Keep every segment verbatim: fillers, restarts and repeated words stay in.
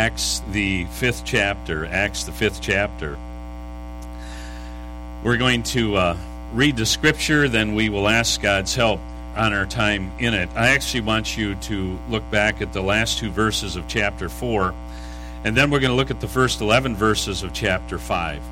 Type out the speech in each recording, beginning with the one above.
Acts, the fifth chapter. Acts, the fifth chapter. We're going to uh, read the scripture, then we will ask God's help on our time in it. I actually want you to look back at the last two verses of chapter four, and then we're going to look at the first eleven verses of chapter five.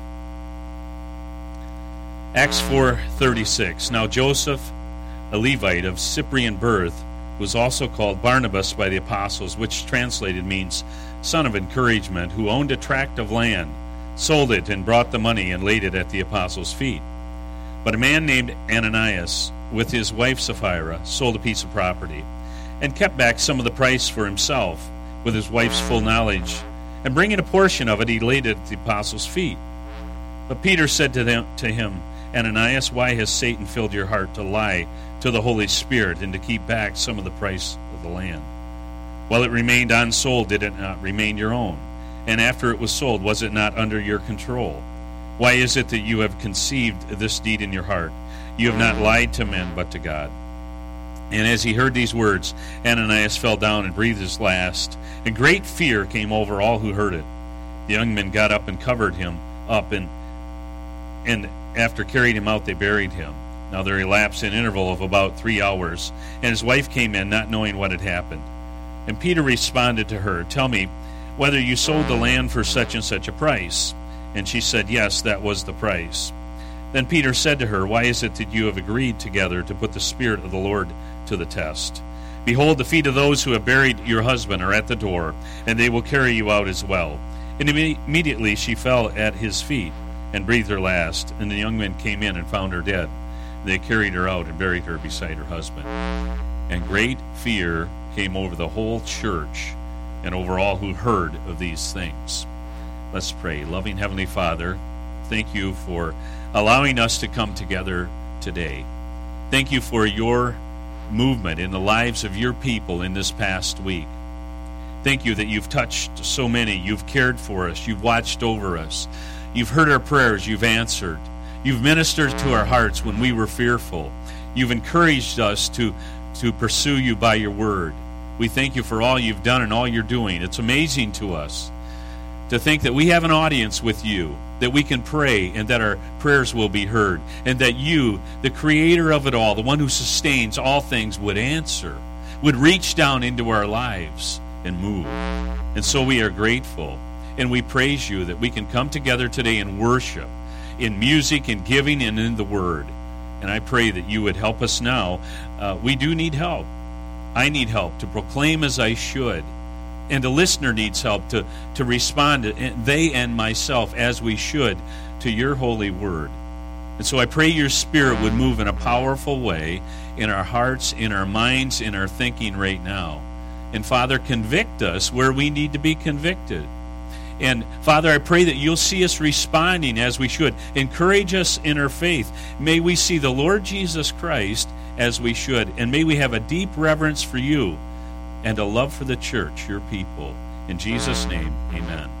Acts four thirty-six. Now Joseph, a Levite of Cyprian birth, was also called Barnabas by the apostles, which translated means son of encouragement, who owned a tract of land, sold it, and brought the money and laid it at the apostles' feet. But a man named Ananias, with his wife Sapphira, sold a piece of property, and kept back some of the price for himself, with his wife's full knowledge. And bringing a portion of it, he laid it at the apostles' feet. But Peter said to them, to him, Ananias, why has Satan filled your heart to lie to the Holy Spirit and to keep back some of the price of the land? While it remained unsold, did it not remain your own? And after it was sold, was it not under your control? Why is it that you have conceived this deed in your heart? You have not lied to men, but to God. And as he heard these words, Ananias fell down and breathed his last, and great fear came over all who heard it. The young men got up and covered him up, and and after carrying him out, they buried him. Now there elapsed an interval of about three hours, and his wife came in, not knowing what had happened. And Peter responded to her, tell me whether you sold the land for such and such a price. And she said, yes, that was the price. Then Peter said to her, why is it that you have agreed together to put the Spirit of the Lord to the test? Behold, the feet of those who have buried your husband are at the door, and they will carry you out as well. And immediately she fell at his feet and breathed her last. And the young men came in and found her dead. They carried her out and buried her beside her husband. And great fear came over the whole church and over all who heard of these things. Let's pray. Loving Heavenly Father, thank you for allowing us to come together today. Thank you for your movement in the lives of your people in this past week. Thank you that you've touched so many. You've cared for us. You've watched over us. You've heard our prayers. You've answered. You've ministered to our hearts when we were fearful. You've encouraged us to, to pursue you by your word. We thank you for all you've done and all you're doing. It's amazing to us to think that we have an audience with you, that we can pray and that our prayers will be heard, and that you, the creator of it all, the one who sustains all things, would answer, would reach down into our lives and move. And so we are grateful, and we praise you that we can come together today and worship in music and giving and in the word. And I pray that you would help us now. Uh, we do need help. I need help to proclaim as I should. And the listener needs help to, to respond, to, they and myself, as we should, to your holy word. And so I pray your Spirit would move in a powerful way in our hearts, in our minds, in our thinking right now. And Father, convict us where we need to be convicted. And Father, I pray that you'll see us responding as we should. Encourage us in our faith. May we see the Lord Jesus Christ as we should. And may we have a deep reverence for you and a love for the church, your people. In Jesus' name, amen.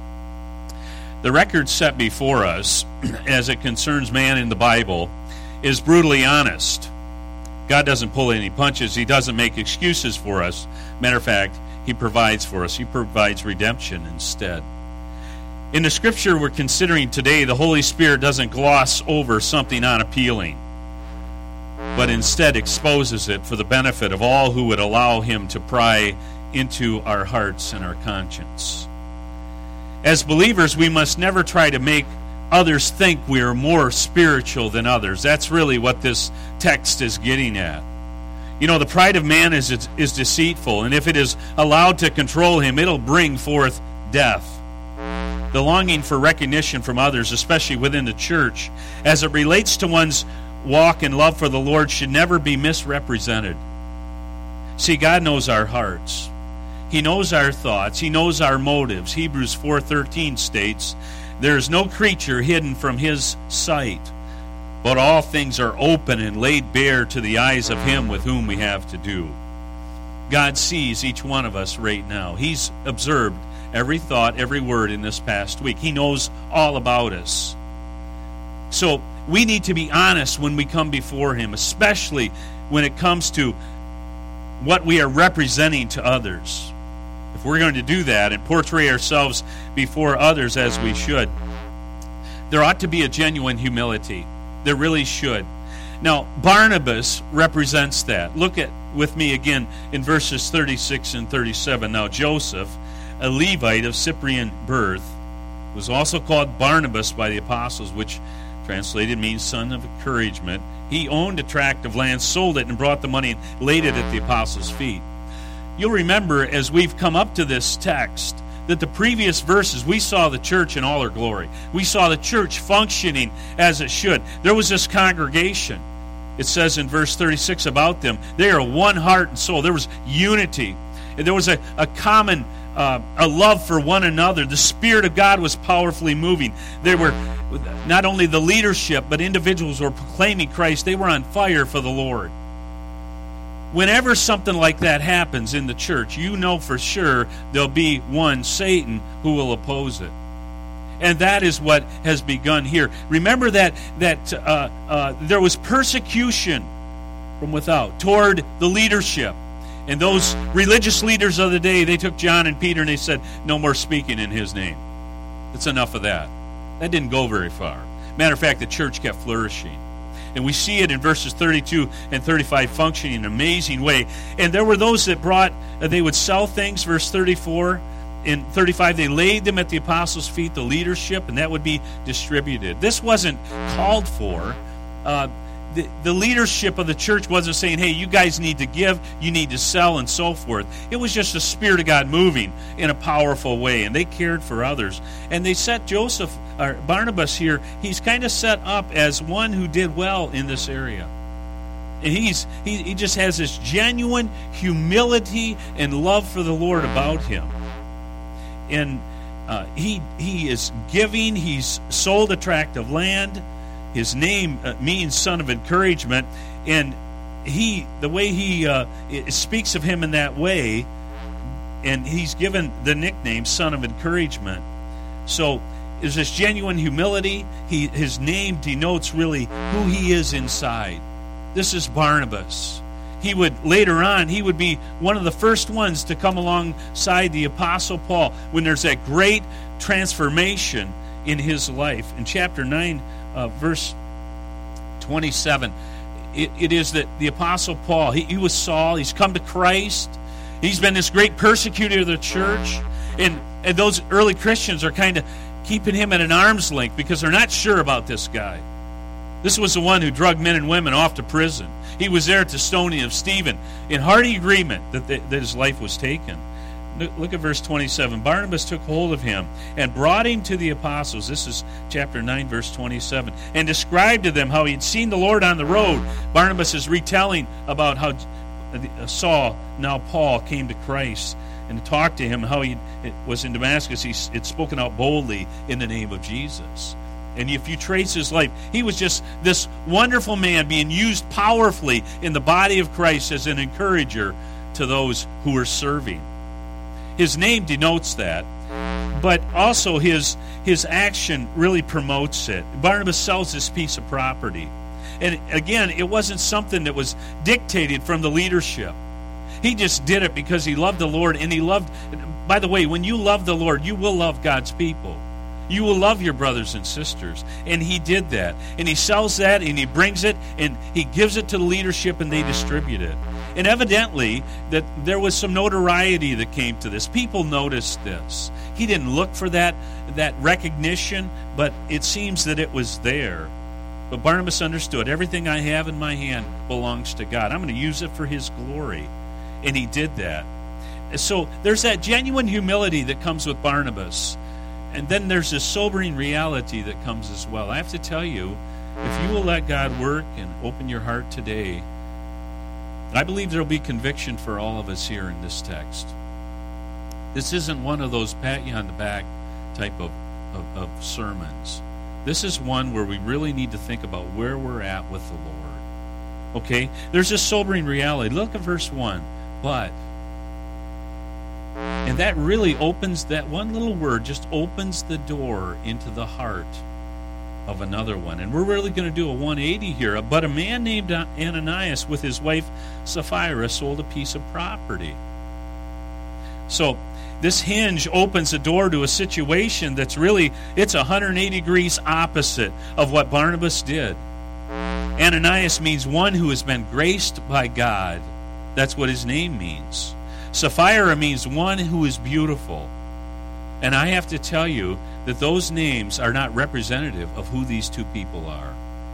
The record set before us, as it concerns man in the Bible, is brutally honest. God doesn't pull any punches. He doesn't make excuses for us. Matter of fact, he provides for us. He provides redemption instead. In the scripture we're considering today, the Holy Spirit doesn't gloss over something unappealing, but instead exposes it for the benefit of all who would allow him to pry into our hearts and our conscience. As believers, we must never try to make others think we are more spiritual than others. That's really what this text is getting at. You know, the pride of man is, is deceitful, and if it is allowed to control him, it'll bring forth death. The longing for recognition from others, especially within the church, as it relates to one's walk and love for the Lord, should never be misrepresented. See, God knows our hearts. He knows our thoughts. He knows our motives. Hebrews four thirteen states, there is no creature hidden from his sight, but all things are open and laid bare to the eyes of him with whom we have to do. God sees each one of us right now. He's observed every thought, every word in this past week. He knows all about us. So we need to be honest when we come before him, especially when it comes to what we are representing to others. if we're going to do that and portray ourselves before others as we should, there ought to be a genuine humility. There really should. Now, Barnabas represents that. Look at with me again in verses thirty-six and thirty-seven. Now, Joseph, a Levite of Cyprian birth, was also called Barnabas by the apostles, which translated means son of encouragement. He owned a tract of land, sold it, and brought the money and laid it at the apostles' feet. You'll remember as we've come up to this text that the previous verses, we saw the church in all her glory. We saw the church functioning as it should. There was this congregation. It says in verse thirty-six about them, they are one heart and soul. There was unity. And there was a, a common uh, a love for one another. The Spirit of God was powerfully moving. They were not only the leadership, but individuals were proclaiming Christ. They were on fire for the Lord. Whenever something like that happens in the church, you know for sure there'll be one, Satan, who will oppose it. And that is what has begun here. Remember that that uh, uh, there was persecution from without toward the leadership. And those religious leaders of the day, they took John and Peter and they said, no more speaking in his name. It's enough of that. That didn't go very far. Matter of fact, the church kept flourishing. And we see it in verses thirty-two and thirty-five functioning in an amazing way. And there were those that brought, uh, they would sell things, verse thirty-four. In thirty-five, they laid them at the apostles' feet, the leadership, and that would be distributed. This wasn't called for. Uh, the, the leadership of the church wasn't saying, hey, you guys need to give, you need to sell, and so forth. It was just the Spirit of God moving in a powerful way, and they cared for others. And they set Joseph, or Barnabas here, he's kind of set up as one who did well in this area. And he's he, he just has this genuine humility and love for the Lord about him. And uh, he he is giving. He's sold a tract of land. His name uh, means son of encouragement, and he the way he uh, speaks of him in that way, and he's given the nickname son of encouragement. So there's this genuine humility. He his name denotes really who he is inside. This is Barnabas. He would, later on, he would be one of the first ones to come alongside the Apostle Paul when there's that great transformation in his life. In chapter nine, uh, verse twenty-seven, it, it is that the Apostle Paul, he, he was Saul, he's come to Christ, he's been this great persecutor of the church, and, and those early Christians are kind of keeping him at an arm's length because they're not sure about this guy. This was the one who drugged men and women off to prison. He was there at the stoning of Stephen in hearty agreement that, the, that his life was taken. Look at verse twenty-seven. Barnabas took hold of him and brought him to the apostles. This is chapter nine, verse twenty-seven. And described to them how he had seen the Lord on the road. Barnabas is retelling about how Saul, now Paul, came to Christ and talked to him, how he was in Damascus. He had spoken out boldly in the name of Jesus. And if you trace his life, he was just this wonderful man being used powerfully in the body of Christ as an encourager to those who were serving. His name denotes that, but also his his action really promotes it. Barnabas sells this piece of property. And again, it wasn't something that was dictated from the leadership. He just did it because he loved the Lord, and he loved, by the way, when you love the Lord, you will love God's people. You will love your brothers and sisters. And he did that. And he sells that, and he brings it, and he gives it to the leadership, and they distribute it. And evidently, that there was some notoriety that came to this. People noticed this. He didn't look for that, that recognition, but it seems that it was there. But Barnabas understood, everything I have in my hand belongs to God. I'm going to use it for his glory. And he did that. So there's that genuine humility that comes with Barnabas. And then there's this sobering reality that comes as well. I have to tell you, if you will let God work and open your heart today, I believe there will be conviction for all of us here in this text. This isn't one of those pat you on the back type of, of, of sermons. This is one where we really need to think about where we're at with the Lord. Okay? There's this sobering reality. Look at verse one. But... And that really opens, that one little word just opens the door into the heart of another one. And we're really going to do a one eighty here. But a man named Ananias with his wife Sapphira sold a piece of property. So this hinge opens a door to a situation that's really, it's one hundred eighty degrees opposite of what Barnabas did. Ananias means one who has been graced by God. That's what his name means. Sapphira means one who is beautiful. And I have to tell you that those names are not representative of who these two people are.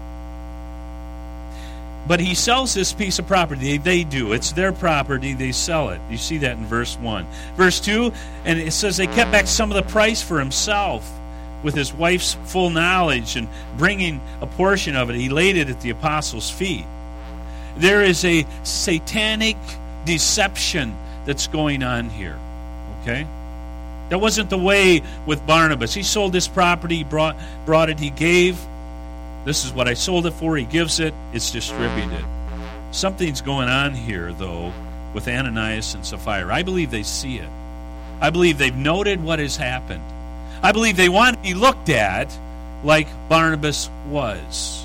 But he sells this piece of property. They do. It's their property. They sell it. You see that in verse one. Verse two, and it says they kept back some of the price for himself with his wife's full knowledge, and bringing a portion of it, he laid it at the apostles' feet. There is a satanic deception that's going on here. Okay? That wasn't the way with Barnabas. He sold his property, he brought, brought it, he gave. This is what I sold it for. He gives it. It's distributed. Something's going on here, though, with Ananias and Sapphira. I believe they see it. I believe they've noted what has happened. I believe they want to be looked at like Barnabas was.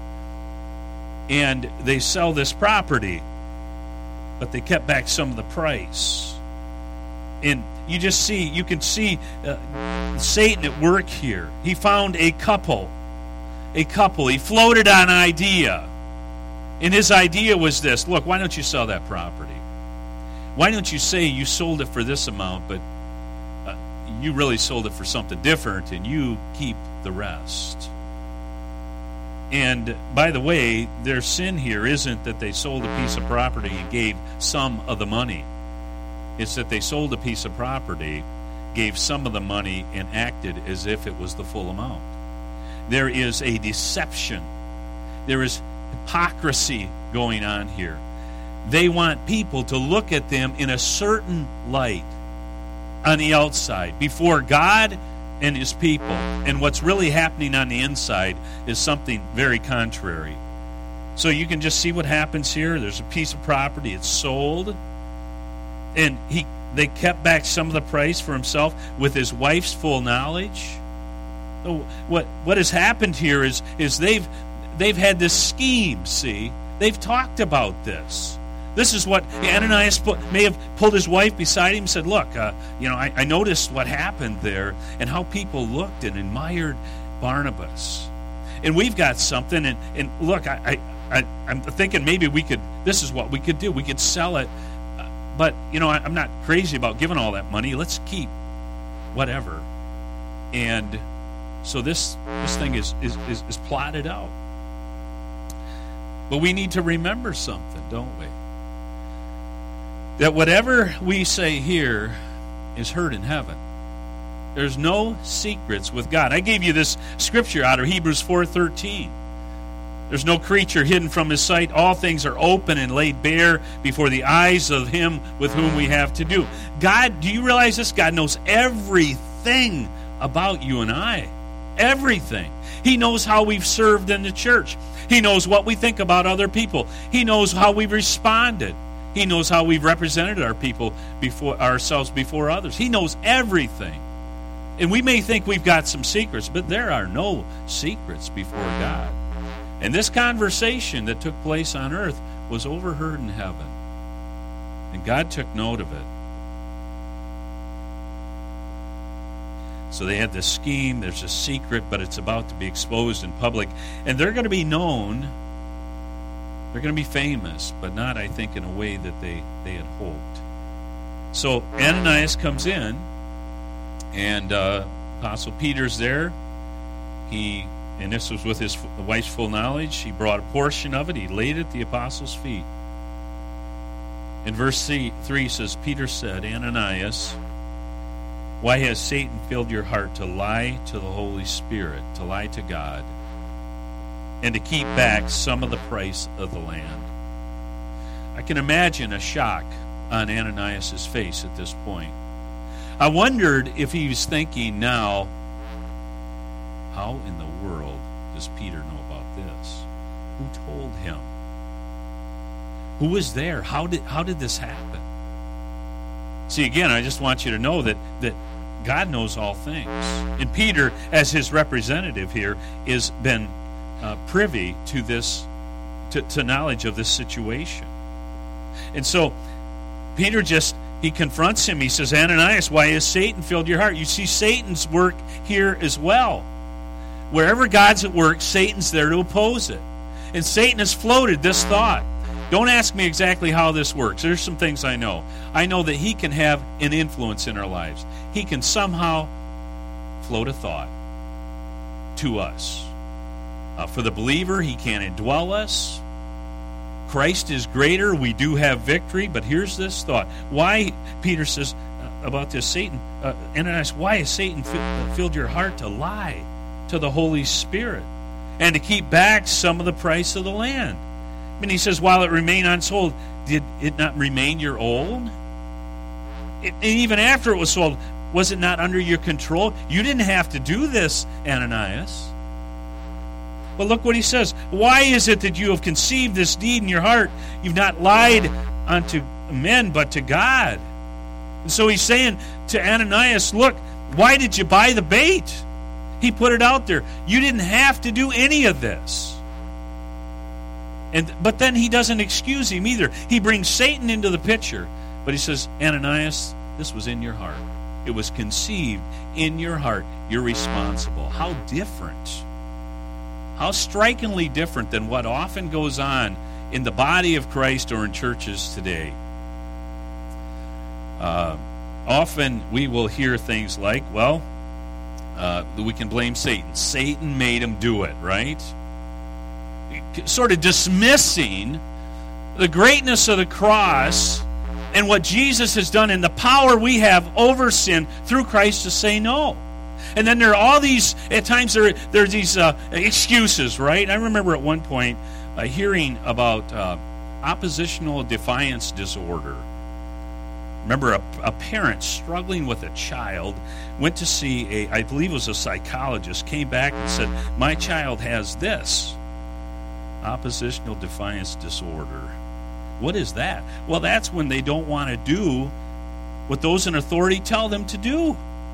And they sell this property, but they kept back some of the price. And you just see, you can see uh, Satan at work here. He found a couple. A couple. He floated on an idea. And his idea was this: look, why don't you sell that property? Why don't you say you sold it for this amount, but uh, you really sold it for something different, and you keep the rest? And by the way, their sin here isn't that they sold a piece of property and gave some of the money. It's that they sold a piece of property, gave some of the money, and acted as if it was the full amount. There is a deception. There is hypocrisy going on here. They want people to look at them in a certain light on the outside before God and His people. And what's really happening on the inside is something very contrary. So you can just see what happens here. There's a piece of property. It's sold. And he they kept back some of the price for himself with his wife's full knowledge. So what what has happened here is is they've they've had this scheme. See, they've talked about this. This is what Ananias put, may have pulled his wife beside him and said, "Look, uh, you know, I, I noticed what happened there and how people looked and admired Barnabas, and we've got something. And, and look, I, I, I I'm thinking maybe we could. This is what we could do. We could sell it, uh, but you know, I, I'm not crazy about giving all that money. Let's keep whatever." And so this this thing is, is, is, is plotted out. But we need to remember something, don't we? That whatever we say here is heard in heaven. There's no secrets with God. I gave you this scripture out of Hebrews four thirteen. There's no creature hidden from His sight. All things are open and laid bare before the eyes of Him with whom we have to do. God, do you realize this? God knows everything about you and I. Everything. He knows how we've served in the church. He knows what we think about other people. He knows how we've responded. He knows how we've represented our people before ourselves before others. He knows everything. And we may think we've got some secrets, but there are no secrets before God. And this conversation that took place on earth was overheard in heaven. And God took note of it. So they had this scheme. There's a secret, but it's about to be exposed in public. And they're going to be known. They're going to be famous, but not, I think, in a way that they, they had hoped. So Ananias comes in, and uh, Apostle Peter's there. He, and this was with his wife's full knowledge. He brought a portion of it. He laid it at the apostles' feet. In verse three says, Peter said, Ananias, why has Satan filled your heart to lie to the Holy Spirit, to lie to God, and to keep back some of the price of the land? I can imagine a shock on Ananias' face at this point. I wondered if he was thinking now, how in the world does Peter know about this? Who told him? Who was there? How did how did this happen? See, again, I just want you to know that, that God knows all things. And Peter, as his representative here, has been uh, privy to this, to, to knowledge of this situation. And so Peter just he confronts him. He says, Ananias, why has Satan filled your heart? You see Satan's work here as well. Wherever God's at work, Satan's there to oppose it. And Satan has floated this thought. Don't ask me exactly how this works. There's some things I know. I know that he can have an influence in our lives. He can somehow float a thought to us. Uh, for the believer, he can indwell us. Christ is greater. We do have victory. But here's this thought. Why, Peter says uh, about this, Satan, uh, Ananias, why has Satan fi- filled your heart to lie to the Holy Spirit and to keep back some of the price of the land? And he says, while it remained unsold, did it not remain your own? It, and even after it was sold, was it not under your control? You didn't have to do this, Ananias. But look what he says. Why is it that you have conceived this deed in your heart? You've not lied unto men, but to God. And so he's saying to Ananias, look, why did you buy the bait? He put it out there. You didn't have to do any of this. And but then he doesn't excuse him either. He brings Satan into the picture. But he says, Ananias, this was in your heart. It was conceived in your heart. You're responsible. How different. How strikingly different than what often goes on in the body of Christ or in churches today. Uh, often we will hear things like, well, uh, we can blame Satan. Satan made him do it, right? Sort of dismissing the greatness of the cross and what Jesus has done and the power we have over sin through Christ to say no. And then there are all these, at times there, there are these uh, excuses, right? I remember at one point uh, hearing about uh, oppositional defiance disorder. Remember a, a parent struggling with a child went to see a, I believe it was a psychologist, came back and said, my child has this. Oppositional defiance disorder. What is that? Well, that's when they don't want to do what those in authority tell them to do.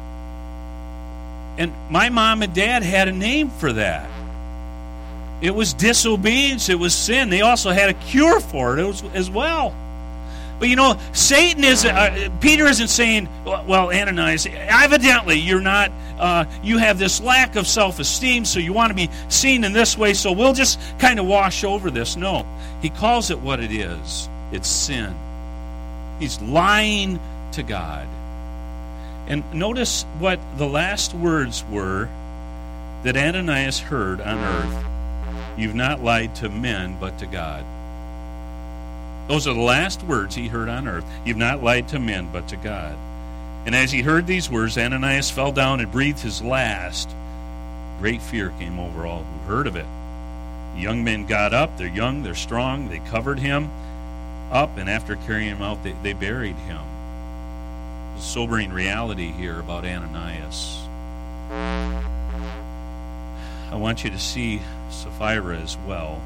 And my mom and dad had a name for that. It was disobedience. It was sin. They also had a cure for it as well. But you know, Satan is, uh, Peter isn't saying, well, Ananias, evidently you're not, uh, you have this lack of self-esteem, so you want to be seen in this way, so we'll just kind of wash over this. No, he calls it what it is. It's sin. He's lying to God. And notice what the last words were that Ananias heard on earth. You've not lied to men, but to God. Those are the last words he heard on earth. You've not lied to men, but to God. And as he heard these words, Ananias fell down and breathed his last. Great fear came over all who heard of it. The young men got up. They're young, they're strong. They covered him up, and after carrying him out, they, they buried him. A sobering reality here about Ananias. I want you to see Sapphira as well.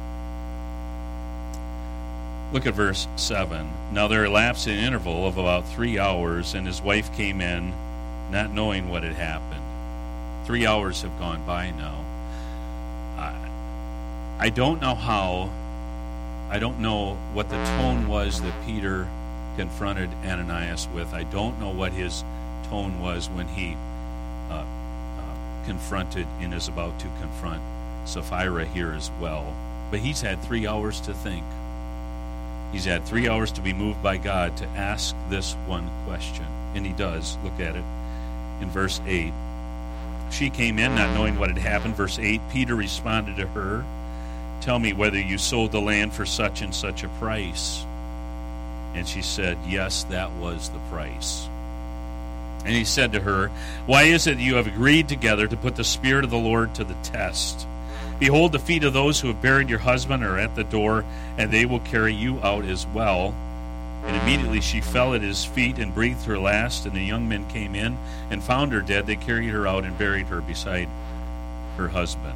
Look at verse seven. Now there elapsed an interval of about three hours, and his wife came in, not knowing what had happened. Three hours have gone by now. I, I don't know how, I don't know what the tone was that Peter confronted Ananias with. I don't know what his tone was when he uh, uh, confronted and is about to confront Sapphira here as well. But he's had three hours to think. He's had three hours to be moved by God to ask this one question. And he does. Look at it in verse eight. She came in not knowing what had happened. Verse eight, Peter responded to her, tell me whether you sold the land for such and such a price. And she said, yes, that was the price. And he said to her, why is it you have agreed together to put the Spirit of the Lord to the test? Behold, the feet of those who have buried your husband are at the door, and they will carry you out as well. And immediately she fell at his feet and breathed her last, and the young men came in and found her dead. They carried her out and buried her beside her husband.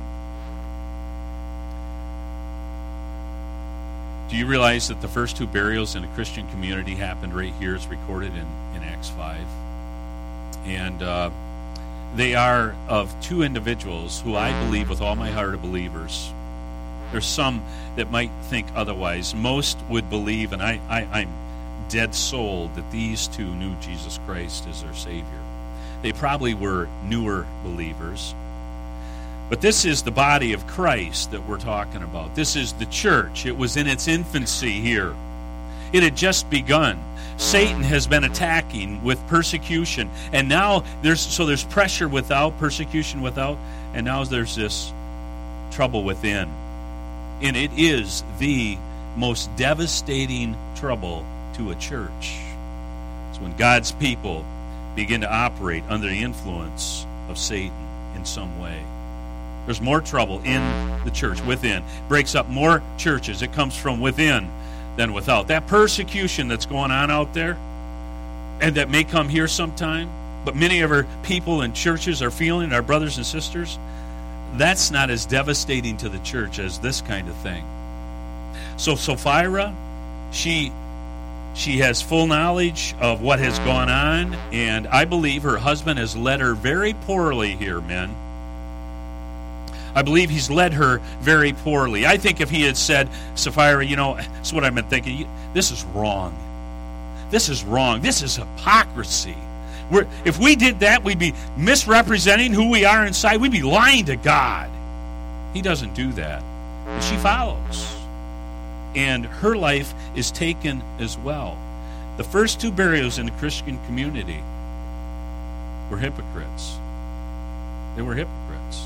Do you realize that the first two burials in a Christian community happened right here? It's recorded in, in Acts five. And uh, they are of two individuals who I believe with all my heart are believers. There's some that might think otherwise. Most would believe, and I, I, I'm dead soul that these two knew Jesus Christ as their Savior. They probably were newer believers. But this is the body of Christ that we're talking about. This is the church. It was in its infancy here. It had just begun. Satan has been attacking with persecution, and now there's so there's pressure without, persecution without, and now there's this trouble within. And it is the most devastating trouble to a church. It's when God's people begin to operate under the influence of Satan in some way. There's more trouble in the church, within. Breaks up more churches. It comes from within than without. That persecution that's going on out there, and that may come here sometime, but many of our people and churches are feeling, our brothers and sisters, that's not as devastating to the church as this kind of thing. So Sapphira, she she has full knowledge of what has gone on, and I believe her husband has led her very poorly here, men. I believe he's led her very poorly. I think if he had said, Sapphira, you know, that's what I've been thinking, this is wrong. This is wrong. This is hypocrisy. We're, if we did that, we'd be misrepresenting who we are inside. We'd be lying to God. He doesn't do that. And she follows. And her life is taken as well. The first two burials in the Christian community were hypocrites. They were hypocrites.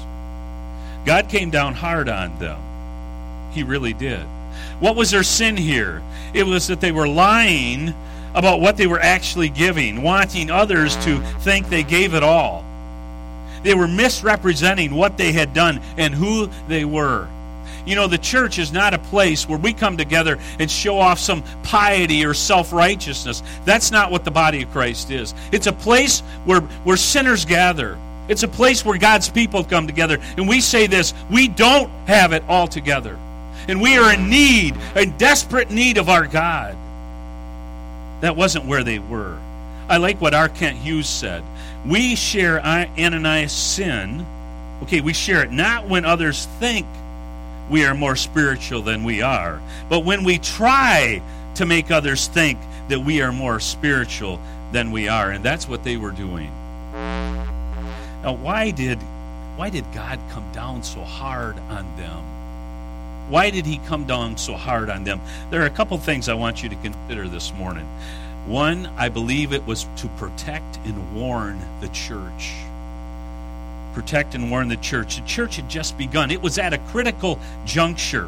God came down hard on them. He really did. What was their sin here? It was that they were lying about what they were actually giving, wanting others to think they gave it all. They were misrepresenting what they had done and who they were. You know, the church is not a place where we come together and show off some piety or self-righteousness. That's not what the body of Christ is. It's a place where, where sinners gather. It's a place where God's people come together. And we say this, we don't have it all together. And we are in need, in desperate need of our God. That wasn't where they were. I like what R. Kent Hughes said. We share Ananias' sin. Okay, we share it not when others think we are more spiritual than we are, but when we try to make others think that we are more spiritual than we are. And that's what they were doing. Now, why did why did God come down so hard on them? Why did he come down so hard on them? There are a couple things I want you to consider this morning. One, I believe it was to protect and warn the church. Protect and warn the church. The church had just begun. It was at a critical juncture.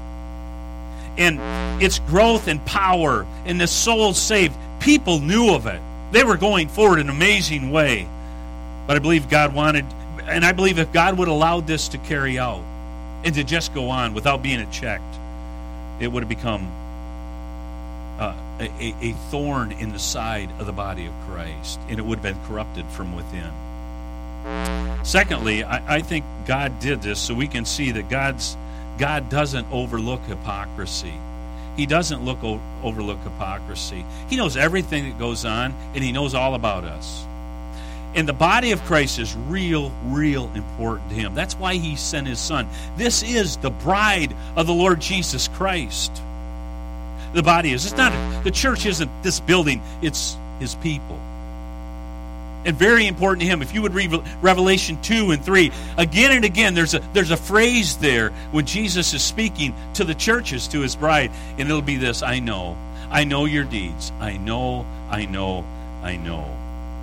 And its growth and power and the souls saved, people knew of it. They were going forward in an amazing way. But I believe God wanted, and I believe if God would allow this to carry out and to just go on without being checked, it would have become uh, a, a thorn in the side of the body of Christ, and it would have been corrupted from within. Secondly, I, I think God did this so we can see that God's God doesn't overlook hypocrisy. He doesn't look o- overlook hypocrisy. He knows everything that goes on, and he knows all about us. And the body of Christ is real, real important to him. That's why he sent his son. This is the bride of the Lord Jesus Christ. The body is. It's not, the church isn't this building, it's his people. And very important to him. If you would read Revelation two and three, again and again, there's a there's a phrase there when Jesus is speaking to the churches, to his bride, and it'll be this: I know. I know your deeds. I know, I know, I know.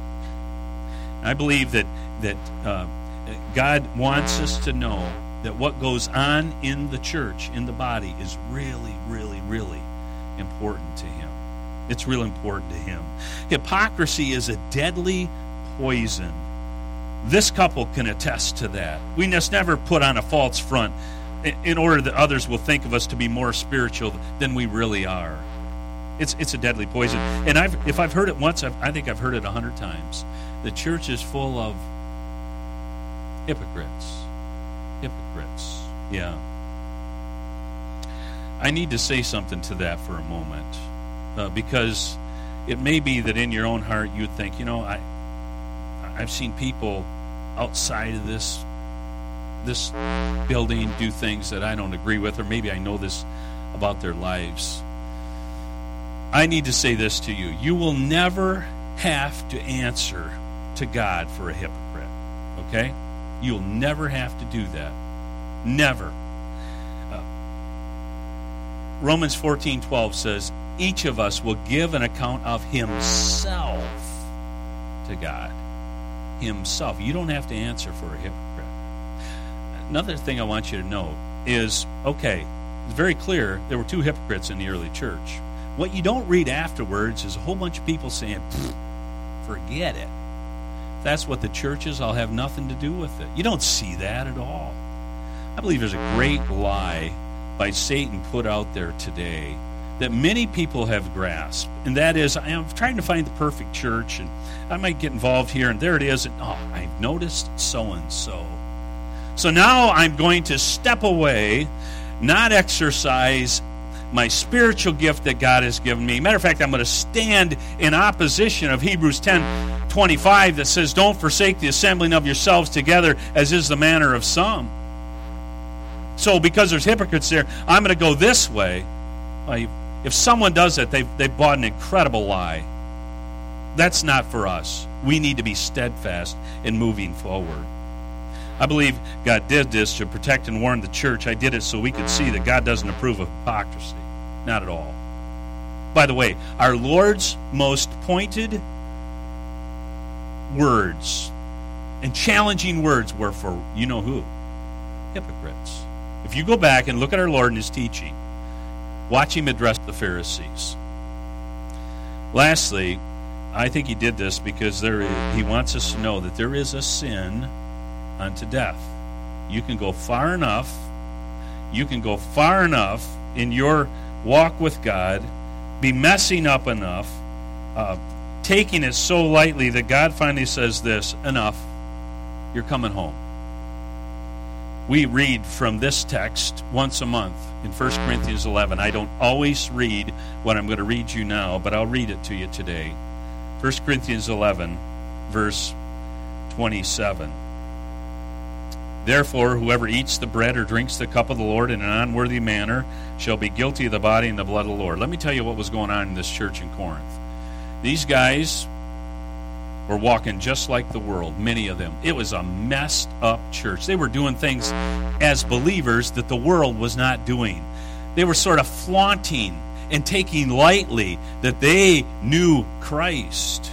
I believe that that uh, God wants us to know that what goes on in the church, in the body, is really, really, really important to him. It's real important to him. Hypocrisy is a deadly poison. This couple can attest to that. We must never put on a false front in order that others will think of us to be more spiritual than we really are. It's it's a deadly poison. And I've if I've heard it once, I've, I think I've heard it a hundred times. The church is full of hypocrites. Hypocrites. Yeah. I need to say something to that for a moment. Uh, because it may be that in your own heart you'd think, you know, I, I've seen people outside of this this building do things that I don't agree with, or maybe I know this about their lives. I need to say this to you. You will never have to answer to God for a hypocrite. Okay? You'll never have to do that. Never. Uh, Romans fourteen twelve says, each of us will give an account of himself to God. Himself. You don't have to answer for a hypocrite. Another thing I want you to know is, okay, it's very clear there were two hypocrites in the early church. What you don't read afterwards is a whole bunch of people saying, forget it. If that's what the church is, I'll have nothing to do with it. You don't see that at all. I believe there's a great lie by Satan put out there today that many people have grasped, and that is, I'm trying to find the perfect church, and I might get involved here, and there it is, and oh, I've noticed so-and-so. So now I'm going to step away, not exercise my spiritual gift that God has given me. Matter of fact, I'm going to stand in opposition of Hebrews ten twenty-five that says, don't forsake the assembling of yourselves together, as is the manner of some. So because there's hypocrites there, I'm going to go this way. Well, if someone does that, they've, they've bought an incredible lie. That's not for us. We need to be steadfast in moving forward. I believe God did this to protect and warn the church. I did it so we could see that God doesn't approve of hypocrisy. Not at all. By the way, our Lord's most pointed words and challenging words were for, you know who? Hypocrites. If you go back and look at our Lord and his teaching, watch him address the Pharisees. Lastly, I think he did this because there is, he wants us to know that there is a sin unto death. You can go far enough, you can go far enough in your walk with God, be messing up enough, uh, taking it so lightly that God finally says this, enough, you're coming home. We read from this text once a month in First Corinthians eleven. I don't always read what I'm going to read you now, but I'll read it to you today. First Corinthians eleven, verse twenty-seven. Therefore, whoever eats the bread or drinks the cup of the Lord in an unworthy manner shall be guilty of the body and the blood of the Lord. Let me tell you what was going on in this church in Corinth. These guys were walking just like the world, many of them. It was a messed up church. They were doing things as believers that the world was not doing. They were sort of flaunting and taking lightly that they knew Christ.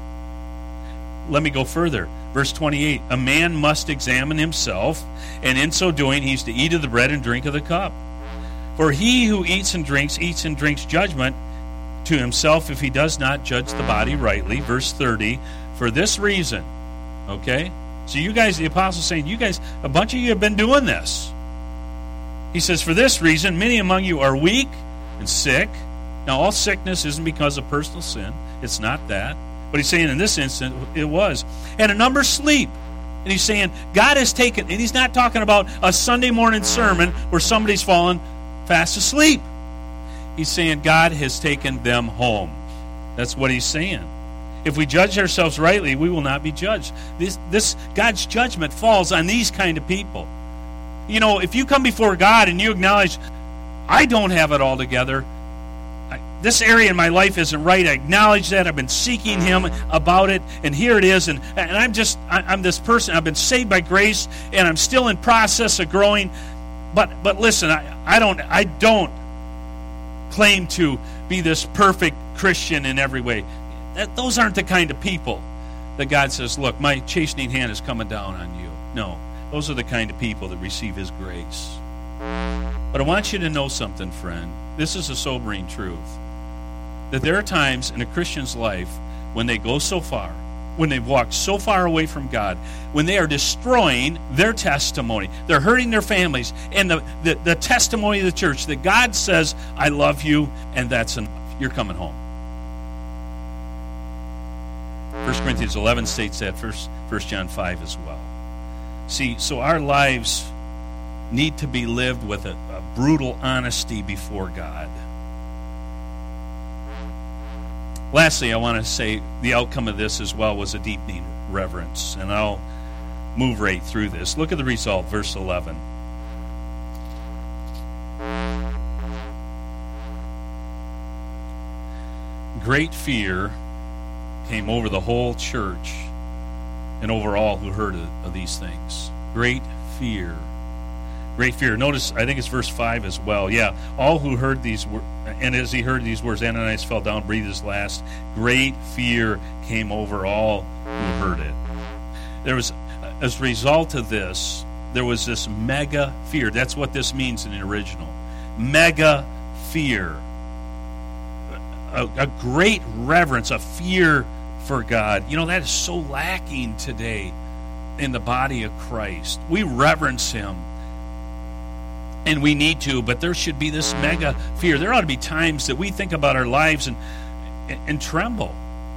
Let me go further. Verse twenty-eight, a man must examine himself, and in so doing he's to eat of the bread and drink of the cup. For he who eats and drinks, eats and drinks judgment to himself if he does not judge the body rightly. Verse thirty, for this reason, okay? So you guys, the apostle's saying, you guys, a bunch of you have been doing this. He says, for this reason, many among you are weak and sick. Now, all sickness isn't because of personal sin. It's not that. But he's saying in this instance, it was. And a number sleep. And he's saying, God has taken, and he's not talking about a Sunday morning sermon where somebody's fallen fast asleep. He's saying God has taken them home. That's what he's saying. If we judge ourselves rightly, we will not be judged. This, this God's judgment falls on these kind of people. You know, if you come before God and you acknowledge, I don't have it all together, I, this area in my life isn't right, I acknowledge that, I've been seeking him about it, and here it is, and, and I'm just, I, I'm this person, I've been saved by grace, and I'm still in process of growing, but but listen, I, I don't, I don't claim to be this perfect Christian in every way. That, those aren't the kind of people that God says, look, my chastening hand is coming down on you. No, those are the kind of people that receive his grace. But I want you to know something, friend. This is a sobering truth. That there are times in a Christian's life when they go so far, when they've walked so far away from God, when they are destroying their testimony, they're hurting their families, and the, the, the testimony of the church, that God says, I love you, and that's enough. You're coming home. First Corinthians eleven states that, First John five as well. See, so our lives need to be lived with a, a brutal honesty before God. Lastly, I want to say the outcome of this as well was a deepening reverence, and I'll move right through this. Look at the result, verse eleven. great fear came over the whole church and over all who heard of, of these things. Great fear. Great fear. Notice, I think it's verse five as well. Yeah, all who heard these words, and as he heard these words, Ananias fell down, breathed his last. Great fear came over all who heard it. There was, as a result of this, there was this mega fear. That's what this means in the original. Mega fear. A, a great reverence, a fear for God. You know, that is so lacking today in the body of Christ. We reverence Him, and we need to, but there should be this mega fear. There ought to be times that we think about our lives and and, and tremble.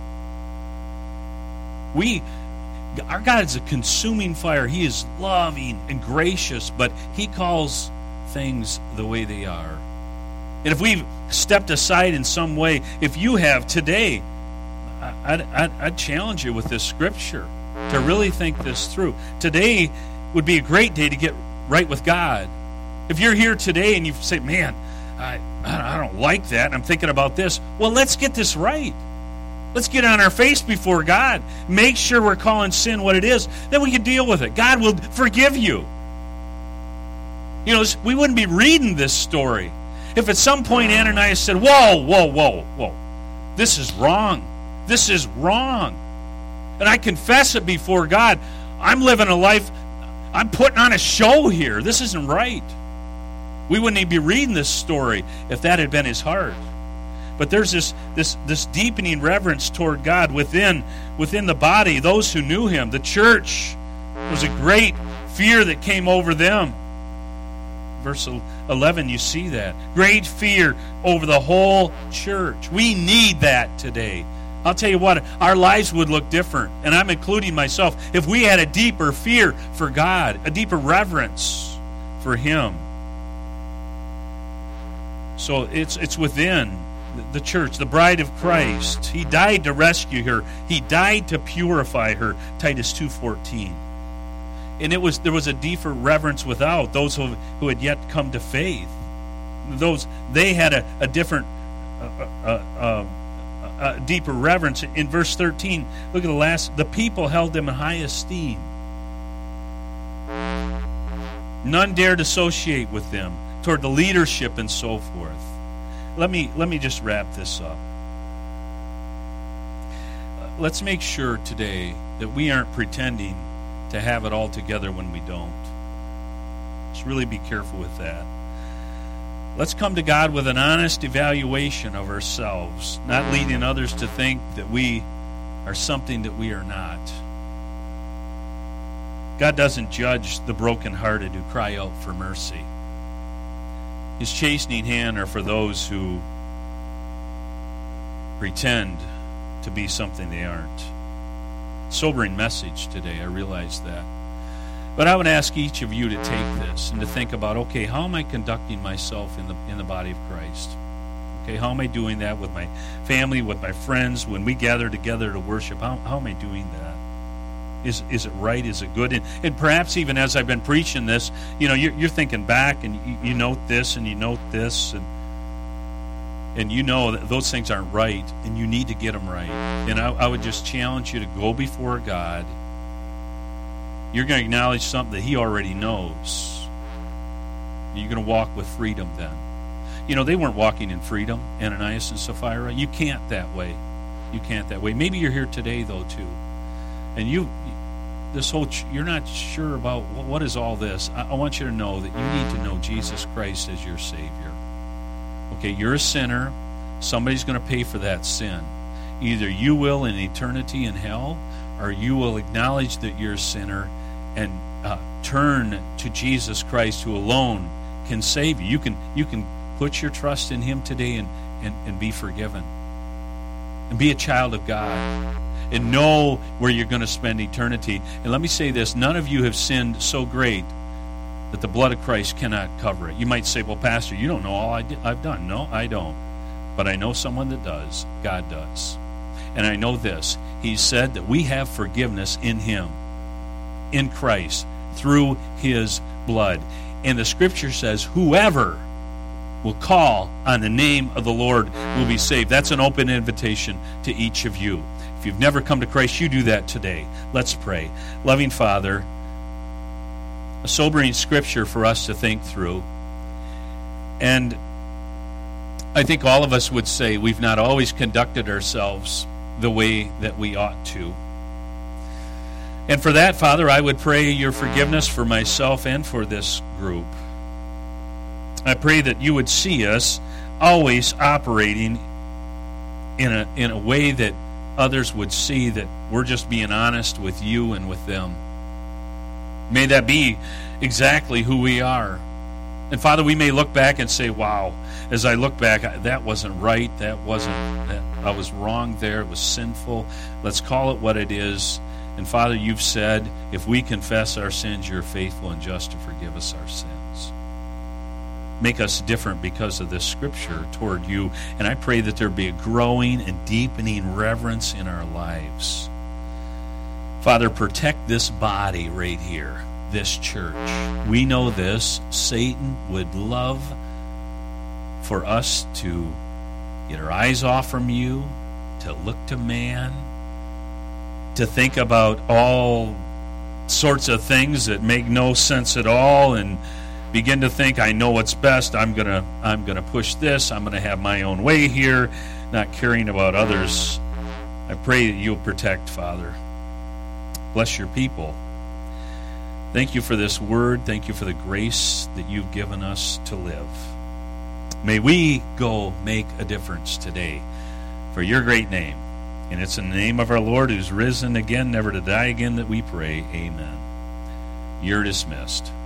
We, our God is a consuming fire. He is loving and gracious, but He calls things the way they are. And if we've stepped aside in some way, if you have today, I'd, I'd, I'd challenge you with this scripture to really think this through. Today would be a great day to get right with God. If you're here today and you say, man, I, I don't like that, I'm thinking about this, well, let's get this right. Let's get on our face before God. Make sure we're calling sin what it is. Then we can deal with it. God will forgive you. You know, we wouldn't be reading this story if at some point Ananias said, whoa, whoa, whoa, whoa, this is wrong. This is wrong. And I confess it before God. I'm living a life, I'm putting on a show here. This isn't right. We wouldn't even be reading this story if that had been his heart. But there's this this this deepening reverence toward God within within the body, those who knew Him, the church. There was a great fear that came over them. Verse eleven, you see that. Great fear over the whole church. We need that today. I'll tell you what, our lives would look different, and I'm including myself, if we had a deeper fear for God, a deeper reverence for Him. So it's it's within the church, the bride of Christ. He died to rescue her. He died to purify her, Titus two fourteen. And it was there was a deeper reverence without those who, who had yet come to faith. Those they had a, a different, uh, uh, uh, a deeper reverence. In verse thirteen, look at the last. The people held them in high esteem. None dared associate with them toward the leadership and so forth. Let me let me just wrap this up. Let's make sure today that we aren't pretending to have it all together when we don't. Let's really be careful with that. Let's come to God with an honest evaluation of ourselves, not leading others to think that we are something that we are not. God doesn't judge the brokenhearted who cry out for mercy. His chastening hand are for those who pretend to be something they aren't. Sobering message today, I realize that. But I would ask each of you to take this and to think about, okay, how am I conducting myself in the in the body of Christ? Okay, how am I doing that with my family, with my friends, when we gather together to worship? How, how am I doing that? Is is it right? Is it good? And, and perhaps even as I've been preaching this, you know, you're, you're thinking back and you, you note this and you note this, and and you know that those things aren't right, and you need to get them right. And I, I would just challenge you to go before God. You're going to acknowledge something that He already knows. You're going to walk with freedom then. You know, they weren't walking in freedom, Ananias and Sapphira. You can't that way. You can't that way. Maybe you're here today, though, too. And you, this whole, you're not sure about what is all this. I, I want you to know that you need to know Jesus Christ as your Savior. Okay, you're a sinner. Somebody's going to pay for that sin. Either you will in eternity in hell, or you will acknowledge that you're a sinner and uh, turn to Jesus Christ, who alone can save you. You can you can put your trust in Him today and, and, and be forgiven. And be a child of God. And know where you're going to spend eternity. And let me say this, none of you have sinned so great that the blood of Christ cannot cover it. You might say, well, Pastor, you don't know all I did, I've done. No, I don't. But I know someone that does. God does. And I know this. He said that we have forgiveness in Him, in Christ, through His blood. And the Scripture says, whoever will call on the name of the Lord will be saved. That's an open invitation to each of you. If you've never come to Christ, you do that today. Let's pray. Loving Father, a sobering scripture for us to think through. And I think all of us would say we've not always conducted ourselves the way that we ought to. And for that, Father, I would pray your forgiveness for myself and for this group. I pray that you would see us always operating in a in a way that others would see that we're just being honest with you and with them. May that be exactly who we are. And Father, we may look back and say, wow, as I look back, that wasn't right, that wasn't, that, I was wrong there, it was sinful. Let's call it what it is. And Father, you've said, if we confess our sins, you're faithful and just to forgive us our sins. Make us different because of this scripture toward you. And I pray that there be a growing and deepening reverence in our lives. Father, protect this body right here, this church. We know this. Satan would love for us to get our eyes off from you, to look to man, to think about all sorts of things that make no sense at all, and begin to think, I know what's best. I'm gonna I'm gonna push this. I'm gonna have my own way here, not caring about others. I pray that you'll protect, Father. Bless your people. Thank you for this word. Thank you for the grace that you've given us to live. May we go make a difference today for your great name. And it's in the name of our Lord who's risen again, never to die again, that we pray. Amen. You're dismissed.